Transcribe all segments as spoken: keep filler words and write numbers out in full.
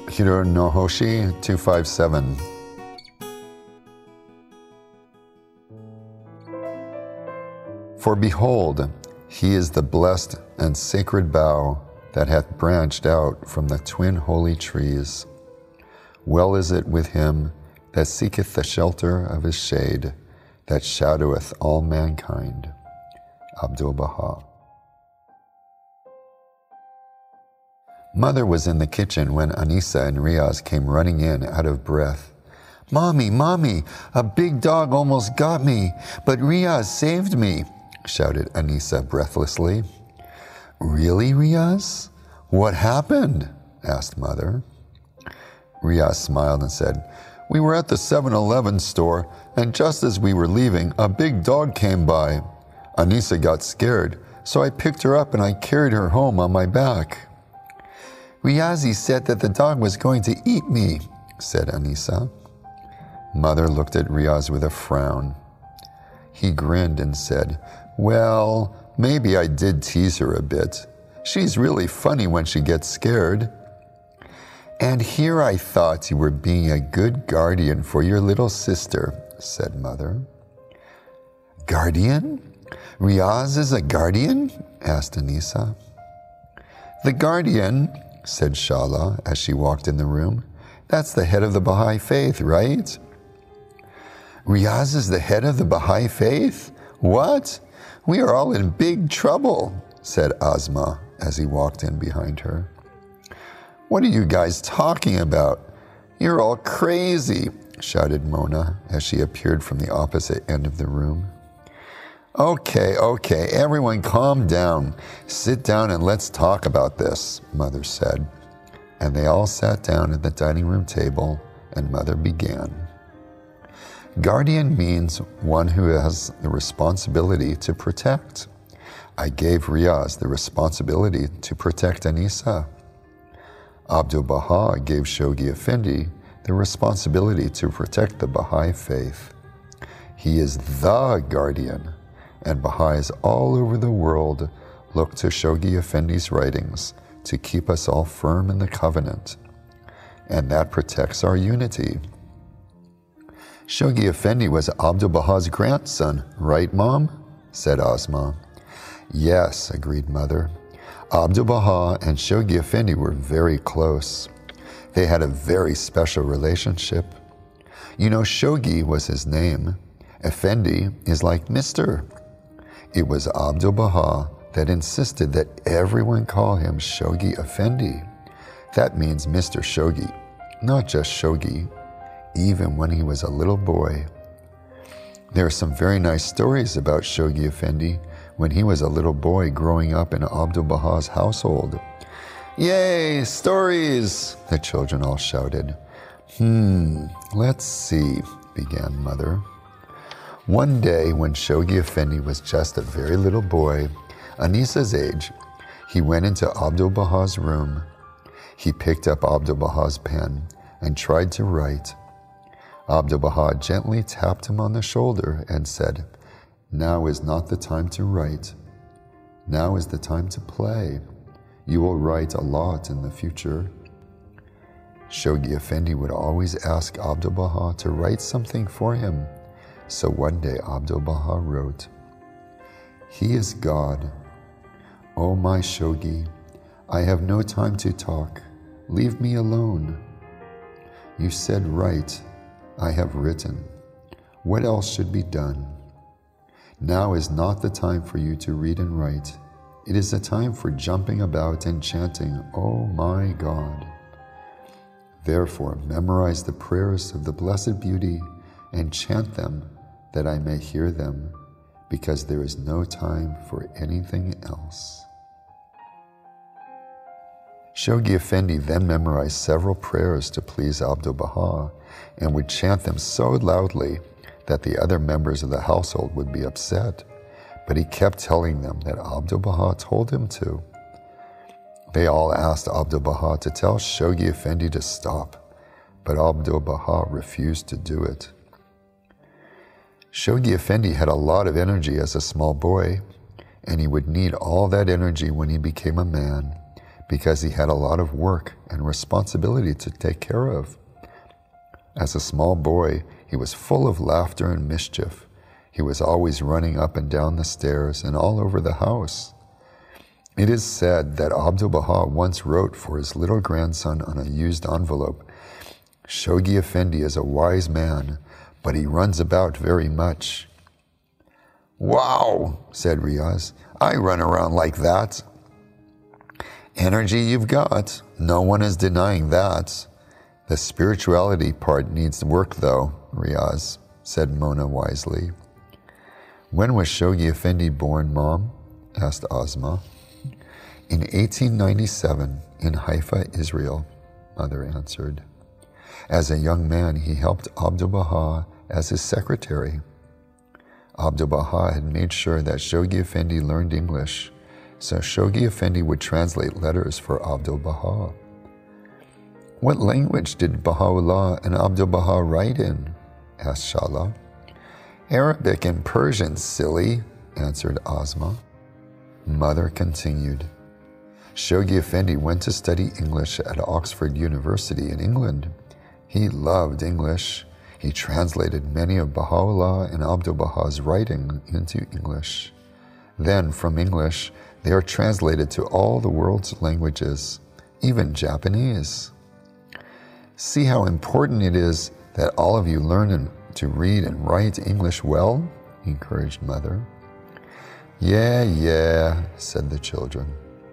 Hironohoshi two five seven. For behold, he is the blessed and sacred bough that hath branched out from the twin holy trees. Well is it with him that seeketh the shelter of his shade, that shadoweth all mankind. Abdu'l-Baha. Mother was in the kitchen when Anisa and Riaz came running in out of breath. "Mommy, Mommy, a big dog almost got me, but Riaz saved me," shouted Anisa breathlessly. "Really, Riaz? What happened?" asked Mother. Riaz smiled and said, "We were at the seven eleven store, and just as we were leaving, a big dog came by. Anisa got scared, so I picked her up and I carried her home on my back." "Riazi said that the dog was going to eat me," said Anisa. Mother looked at Riaz with a frown. He grinned and said, "Well, maybe I did tease her a bit. She's really funny when she gets scared." "And here I thought you were being a good guardian for your little sister," said Mother. "Guardian? Riaz is a guardian?" asked Anisa. "The guardian," said Shala as she walked in the room, "that's the head of the Baha'i faith, right?" "Riaz is the head of the Baha'i faith? What? We are all in big trouble," said Asma as he walked in behind her. "What are you guys talking about? You're all crazy," shouted Mona as she appeared from the opposite end of the room. "Okay, okay, everyone calm down. Sit down and let's talk about this," Mother said. And they all sat down at the dining room table, and Mother began. "Guardian means one who has the responsibility to protect. I gave Riaz the responsibility to protect Anisa. Abdu'l-Baha gave Shoghi Effendi the responsibility to protect the Baha'i faith. He is the guardian, and Baha'is all over the world look to Shoghi Effendi's writings to keep us all firm in the covenant, and that protects our unity." "Shoghi Effendi was Abdu'l-Baha's grandson, right, Mom?" said Asma. "Yes," agreed Mother. Abdu'l-Baha and Shoghi Effendi were very close. They had a very special relationship. You know, Shoghi was his name. Effendi is like Mister It was Abdu'l-Baha that insisted that everyone call him Shoghi Effendi. That means Mister Shoghi, not just Shoghi, even when he was a little boy. There are some very nice stories about Shoghi Effendi when he was a little boy growing up in Abdu'l-Baha's household. "Yay, stories!" the children all shouted. Hmm, let's see, began Mother. One day when Shoghi Effendi was just a very little boy, Anisa's age, he went into Abdu'l-Baha's room. He picked up Abdu'l-Baha's pen and tried to write. Abdu'l-Baha gently tapped him on the shoulder and said, "Now is not the time to write. Now is the time to play. You will write a lot in the future." Shoghi Effendi would always ask Abdu'l-Baha to write something for him. So one day Abdu'l-Baha wrote, "He is God. Oh my Shoghi, I have no time to talk. Leave me alone. You said write. I have written. What else should be done? Now is not the time for you to read and write. It is a time for jumping about and chanting, Oh my God. Therefore, memorize the prayers of the Blessed Beauty and chant them that I may hear them, because there is no time for anything else." Shoghi Effendi then memorized several prayers to please Abdu'l-Baha and would chant them so loudly that the other members of the household would be upset, but he kept telling them that Abdu'l-Baha told him to. They all asked Abdu'l-Baha to tell Shoghi Effendi to stop, but Abdu'l-Baha refused to do it. Shoghi Effendi had a lot of energy as a small boy, and he would need all that energy when he became a man, because he had a lot of work and responsibility to take care of. As a small boy, he was full of laughter and mischief. He was always running up and down the stairs and all over the house. It is said that Abdu'l-Baha once wrote for his little grandson on a used envelope, "Shoghi Effendi is a wise man, but he runs about very much." "Wow," said Riaz, "I run around like that." "Energy you've got. No one is denying that. The spirituality part needs work though, Riaz," said Mona wisely. "When was Shoghi Effendi born, Mom?" asked Ozma. "In eighteen ninety-seven, in Haifa, Israel," Mother answered. As a young man, he helped Abdu'l-Baha as his secretary. Abdu'l-Baha had made sure that Shoghi Effendi learned English, so Shoghi Effendi would translate letters for Abdu'l-Baha. "What language did Baha'u'llah and Abdu'l-Baha write in?" asked Shala. "Arabic and Persian, silly," answered Ozma. Mother continued. Shoghi Effendi went to study English at Oxford University in England. He loved English. He translated many of Baha'u'llah and Abdu'l-Baha's writing into English. Then, from English, they are translated to all the world's languages, even Japanese. "See how important it is that all of you learn to read and write English well?" encouraged Mother. "Yeah, yeah," said the children.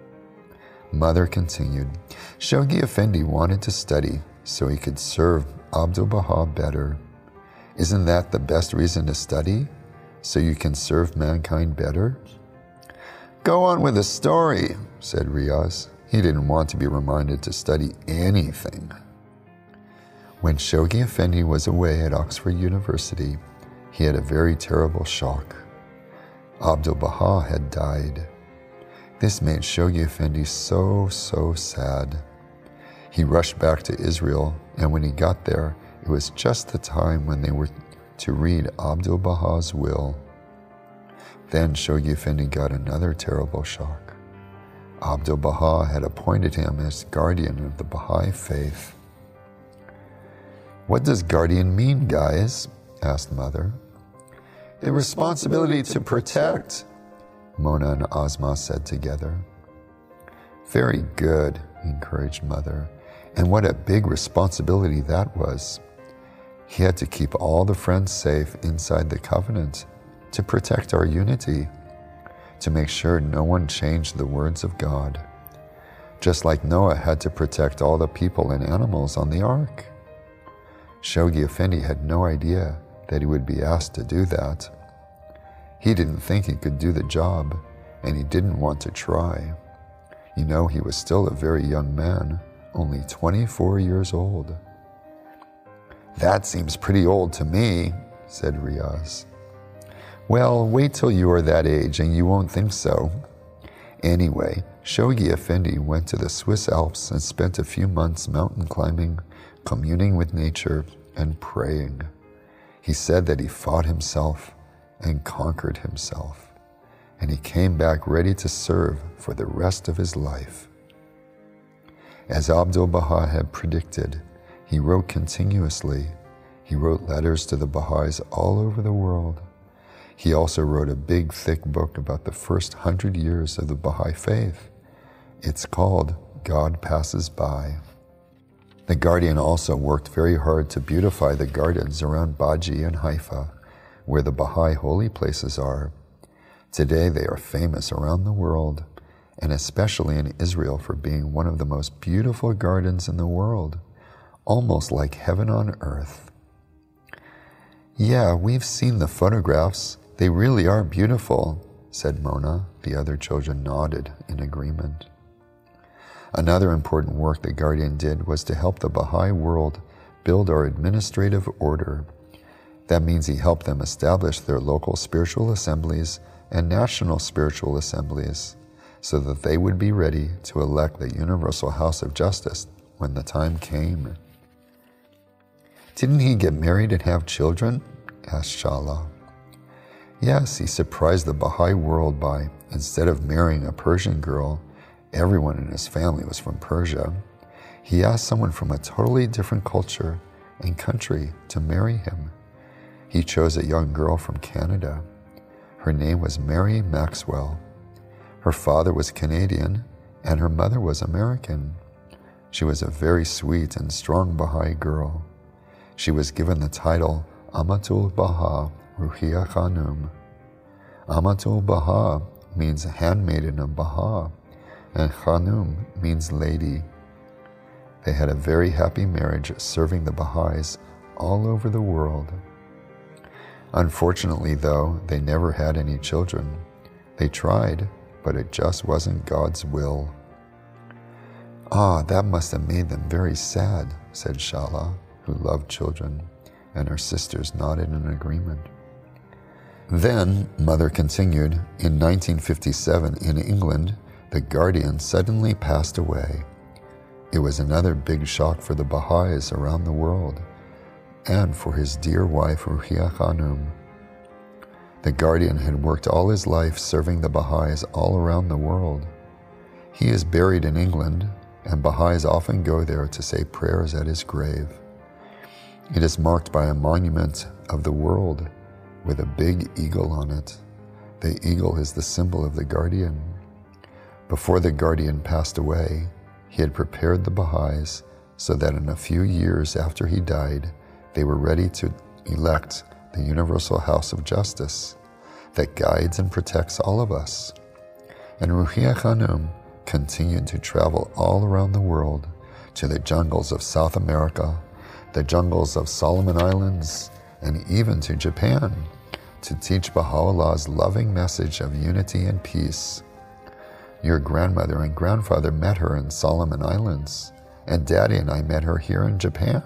Mother continued. Shoghi Effendi wanted to study so he could serve Abdu'l-Baha better. Isn't that the best reason to study? So you can serve mankind better? "Go on with the story," said Riaz. He didn't want to be reminded to study anything. When Shoghi Effendi was away at Oxford University, he had a very terrible shock. Abdu'l-Baha had died. This made Shoghi Effendi so, so sad. He rushed back to Israel, and when he got there, it was just the time when they were to read Abdu'l-Baha's will. Then Shoghi Effendi got another terrible shock. Abdu'l-Baha had appointed him as guardian of the Baha'i faith. "What does guardian mean, guys?" asked Mother. "The responsibility to protect," Mona and Ozma said together. "Very good," encouraged Mother. And what a big responsibility that was. He had to keep all the friends safe inside the covenant, to protect our unity, to make sure no one changed the words of God, just like Noah had to protect all the people and animals on the ark. Shoghi Effendi had no idea that he would be asked to do that. He didn't think he could do the job, and he didn't want to try. You know, he was still a very young man, only twenty-four years old. "That seems pretty old to me," said Riaz. "Well, wait till you are that age and you won't think so." Anyway, Shoghi Effendi went to the Swiss Alps and spent a few months mountain climbing, communing with nature, and praying. He said that he fought himself and conquered himself, and he came back ready to serve for the rest of his life. As Abdu'l-Baha had predicted, he wrote continuously. He wrote letters to the Baha'is all over the world. He also wrote a big, thick book about the first hundred years of the Baha'i faith. It's called God Passes By. The Guardian also worked very hard to beautify the gardens around Baji and Haifa, where the Baha'i holy places are. Today they are famous around the world, and especially in Israel for being one of the most beautiful gardens in the world, almost like heaven on earth. "Yeah, we've seen the photographs. They really are beautiful," said Mona. The other children nodded in agreement. Another important work the Guardian did was to help the Baha'i world build our administrative order. That means he helped them establish their local spiritual assemblies and national spiritual assemblies so that they would be ready to elect the Universal House of Justice when the time came. "Didn't he get married and have children?" asked Shala. "Yes, he surprised the Baha'i world by, instead of marrying a Persian girl, Everyone in his family was from Persia. He asked someone from a totally different culture and country to marry him. He chose a young girl from Canada. Her name was Mary Maxwell. Her father was Canadian and her mother was American. She was a very sweet and strong Baha'i girl. She was given the title Amatul Baha Ruhiyya Khanum. Amatul Baha means handmaiden of Baha, and Khanum means lady. They had a very happy marriage, serving the Baha'is all over the world. Unfortunately, though, they never had any children. They tried, but it just wasn't God's will. Ah, that must have made them very sad, said Shala, who loved children, and her sisters nodded in agreement. Then, Mother continued, in nineteen fifty-seven in England, the guardian suddenly passed away. It was another big shock for the Baha'is around the world, and for his dear wife Ruhiyya Khanum. The guardian had worked all his life serving the Baha'is all around the world. He is buried in England, and Baha'is often go there to say prayers at his grave. It is marked by a monument of the world with a big eagle on it. The eagle is the symbol of the guardian. Before the guardian passed away, he had prepared the Baha'is so that in a few years after he died, they were ready to elect the Universal House of Justice that guides and protects all of us. And Ruhiyya Khanum continued to travel all around the world to the jungles of South America, the jungles of Solomon Islands, and even to Japan to teach Baha'u'llah's loving message of unity and peace. Your grandmother and grandfather met her in Solomon Islands, and Daddy and I met her here in Japan.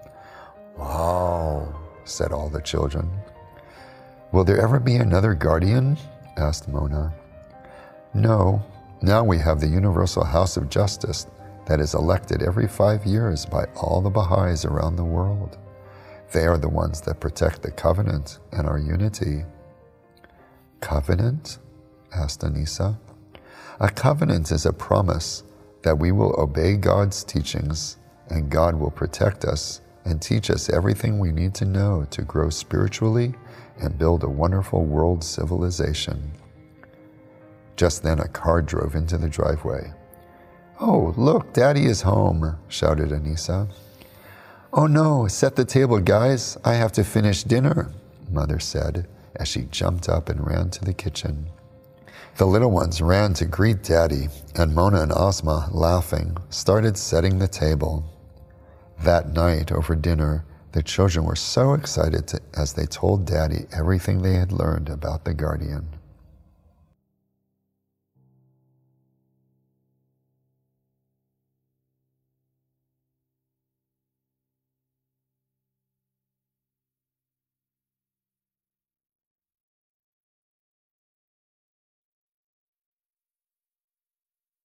Wow, said all the children. Will there ever be another guardian? Asked Mona. No, now we have the Universal House of Justice that is elected every five years by all the Baha'is around the world. They are the ones that protect the covenant and our unity. Covenant? Asked Anissa. A covenant is a promise that we will obey God's teachings and God will protect us and teach us everything we need to know to grow spiritually and build a wonderful world civilization. Just then a car drove into the driveway. Oh, look, Daddy is home, shouted Anissa. Oh no, set the table, guys. I have to finish dinner, Mother said as she jumped up and ran to the kitchen. The little ones ran to greet Daddy, and Mona and Asma, laughing, started setting the table. That night over dinner, the children were so excited to, as they told Daddy everything they had learned about the guardian.